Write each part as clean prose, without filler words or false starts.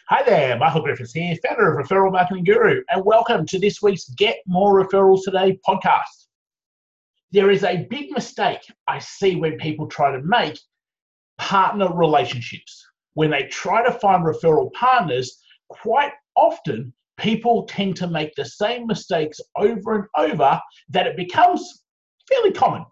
Hi there, Michael Griffiths here, founder of Referral Marketing Guru, and welcome to this week's Get More Referrals Today podcast. There is a big mistake I see when people try to make partner relationships. When they try to find referral partners, quite often people tend to make the same mistakes over and over that it becomes fairly common.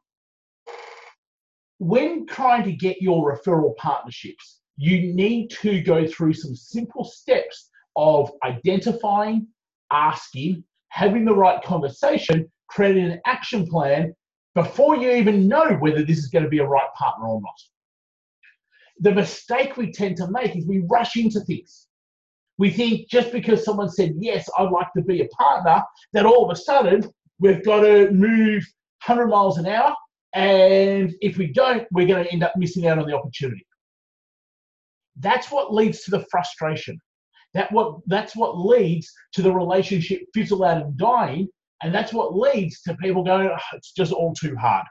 When trying to get your referral partnerships, you need to go through some simple steps of identifying, asking, having the right conversation, creating an action plan before you even know whether this is going to be a right partner or not. The mistake we tend to make is we rush into things. We think just because someone said, yes, I'd like to be a partner, that all of a sudden we've got to move 100 miles an hour, and if we don't, we're going to end up missing out on the opportunity. That's what leads to the frustration. That's what leads to the relationship fizzle out and dying, and that's what leads to people going, oh, it's just all too hard.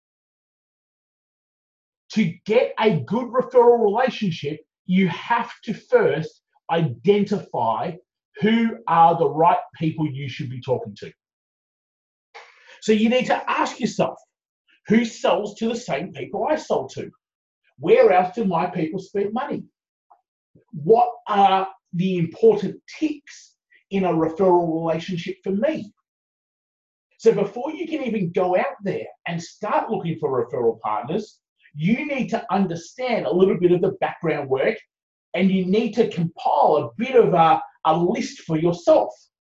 To get a good referral relationship, you have to first identify who are the right people you should be talking to. So you need to ask yourself, who sells to the same people I sell to? Where else do my people spend money? What are the important ticks in a referral relationship for me? So before you can even go out there and start looking for referral partners, you need to understand a little bit of the background work, and you need to compile a bit of a list for yourself.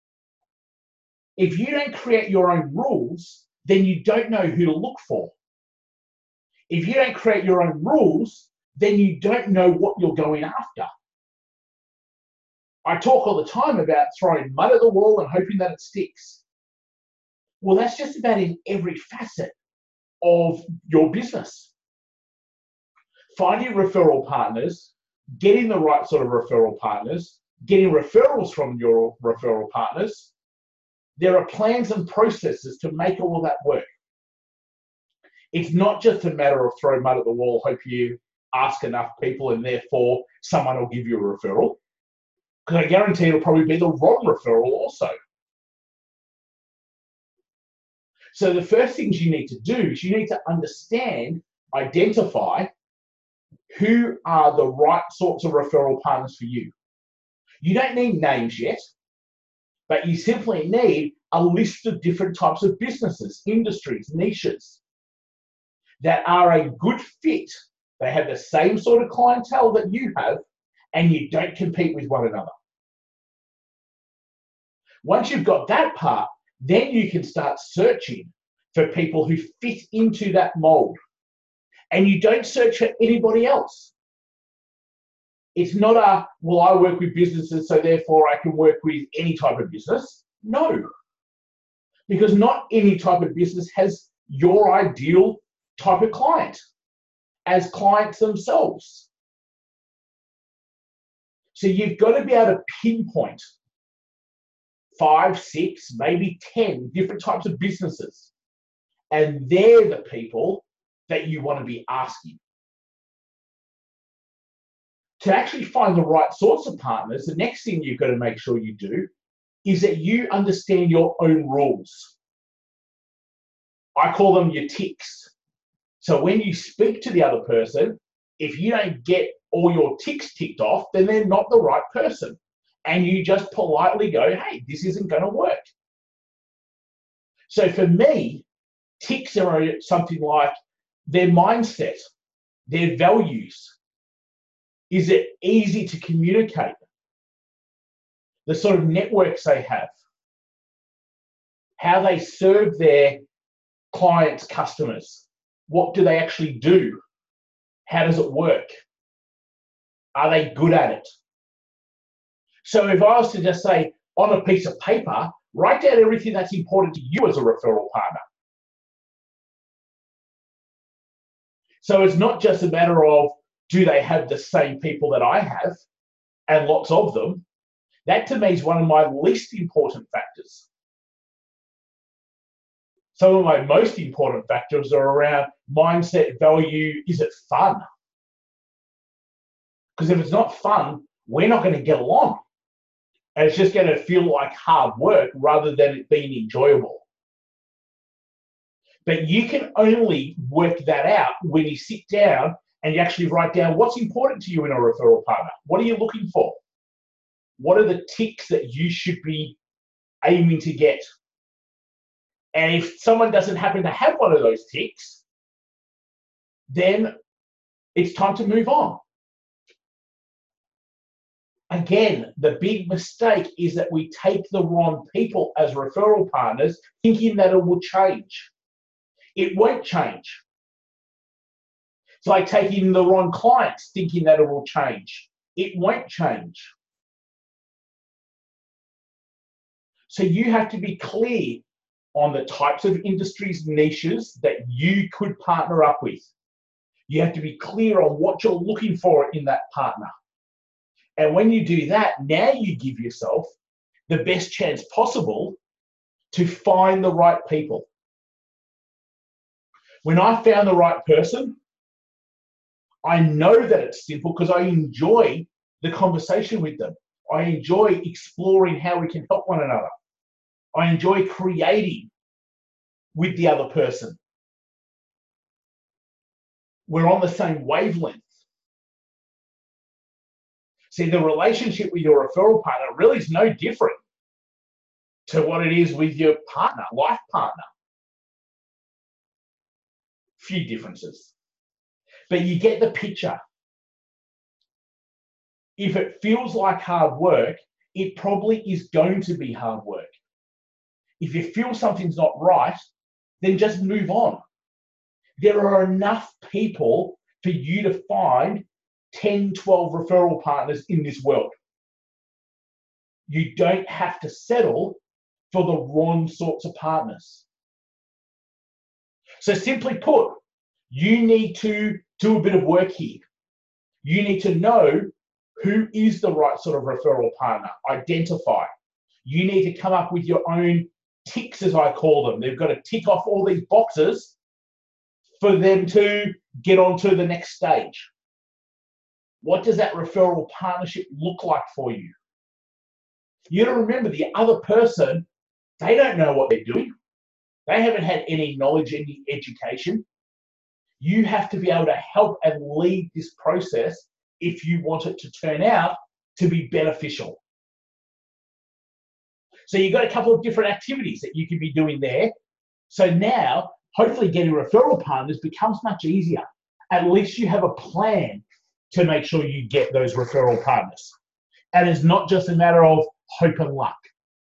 If you don't create your own rules, then you don't know who to look for. If you don't create your own rules, then you don't know what you're going after. I talk all the time about throwing mud at the wall and hoping that it sticks. Well, that's just about in every facet of your business. Finding referral partners, getting the right sort of referral partners, getting referrals from your referral partners. There are plans and processes to make all of that work. It's not just a matter of throw mud at the wall, hope you ask enough people and therefore someone will give you a referral. Because I guarantee it'll probably be the wrong referral also. So the first things you need to do is you need to understand, identify who are the right sorts of referral partners for you. You don't need names yet, but you simply need a list of different types of businesses, industries, niches that are a good fit. They have the same sort of clientele that you have, and you don't compete with one another. Once you've got that part, then you can start searching for people who fit into that mold. And you don't search for anybody else. It's not well, I work with businesses, so therefore I can work with any type of business. No. Because not any type of business has your ideal type of client as clients themselves. So you've got to be able to pinpoint 5, 6, maybe 10 different types of businesses. And they're the people that you want to be asking. To actually find the right sorts of partners, the next thing you've got to make sure you do is that you understand your own rules. I call them your ticks. So when you speak to the other person, if you don't get all your ticks ticked off, then they're not the right person. And you just politely go, hey, this isn't going to work. So for me, ticks are something like their mindset, their values. Is it easy to communicate? The sort of networks they have, how they serve their clients, customers. What do they actually do? How does it work? Are they good at it? So if I was to just say on a piece of paper, write down everything that's important to you as a referral partner. So it's not just a matter of, do they have the same people that I have and lots of them? That to me is one of my least important factors. Some of my most important factors are around mindset, value. Is it fun? Because if it's not fun, we're not going to get along. And it's just going to feel like hard work rather than it being enjoyable. But you can only work that out when you sit down and you actually write down what's important to you in a referral partner. What are you looking for? What are the ticks that you should be aiming to get? And if someone doesn't happen to have one of those ticks, then it's time to move on. Again, the big mistake is that we take the wrong people as referral partners thinking that it will change. It won't change. It's like taking the wrong clients thinking that it will change. It won't change. So you have to be clear on the types of industries, niches that you could partner up with. You have to be clear on what you're looking for in that partner. And when you do that, now you give yourself the best chance possible to find the right people. When I found the right person, I know that it's simple because I enjoy the conversation with them. I enjoy exploring how we can help one another. I enjoy creating with the other person. We're on the same wavelength. See, the relationship with your referral partner really is no different to what it is with your partner, life partner. Few differences. But you get the picture. If it feels like hard work, it probably is going to be hard work. If you feel something's not right, then just move on. There are enough people for you to find 10, 12 referral partners in this world. You don't have to settle for the wrong sorts of partners. So simply put, you need to do a bit of work here. You need to know who is the right sort of referral partner. Identify. You need to come up with your own ticks, as I call them. They've got to tick off all these boxes for them to get on to the next stage. What does that referral partnership look like for you? You got to remember, the other person, they don't know what they're doing. They haven't had any knowledge, any education. You have to be able to help and lead this process if you want it to turn out to be beneficial. So you've got a couple of different activities that you could be doing there. So now, hopefully getting referral partners becomes much easier. At least you have a plan to make sure you get those referral partners. And it's not just a matter of hope and luck.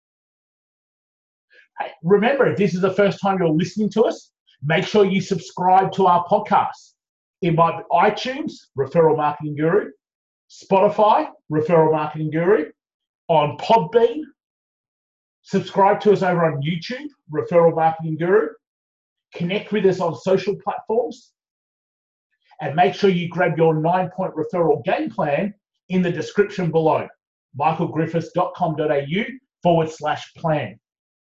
Hey, remember, if this is the first time you're listening to us, make sure you subscribe to our podcast. In my iTunes, Referral Marketing Guru, Spotify, Referral Marketing Guru, on Podbean, subscribe to us over on YouTube, Referral Marketing Guru, connect with us on social platforms, and make sure you grab your 9-point referral game plan in the description below, michaelgriffiths.com.au/plan.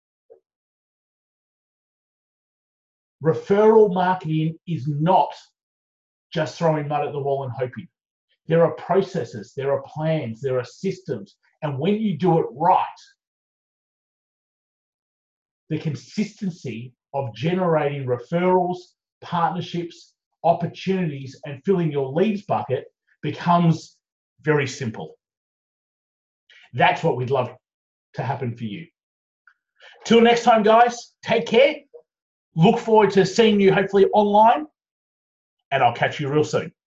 Referral marketing is not just throwing mud at the wall and hoping. There are processes, there are plans, there are systems, and when you do it right, the consistency of generating referrals, partnerships, opportunities, and filling your leads bucket becomes very simple. That's what we'd love to happen for you. Till next time, guys, take care. Look forward to seeing you hopefully online, and I'll catch you real soon.